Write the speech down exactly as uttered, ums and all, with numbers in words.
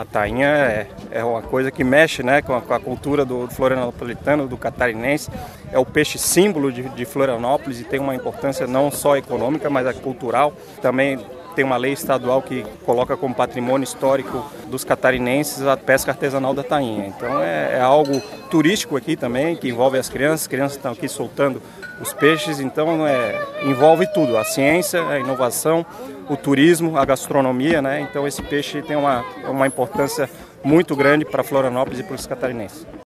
A tainha é, é uma coisa que mexe, né, com, a, com a cultura do, do florianopolitano, do catarinense. É o peixe símbolo de, de Florianópolis e tem uma importância não só econômica, mas a cultural. Também tem uma lei estadual que coloca como patrimônio histórico dos catarinenses a pesca artesanal da tainha. Então é, é algo turístico aqui também, que envolve as crianças. As crianças estão aqui soltando os peixes, então é, envolve tudo, a ciência, a inovação, o turismo, a gastronomia, né? Então esse peixe tem uma, uma importância muito grande para Florianópolis e para os catarinenses.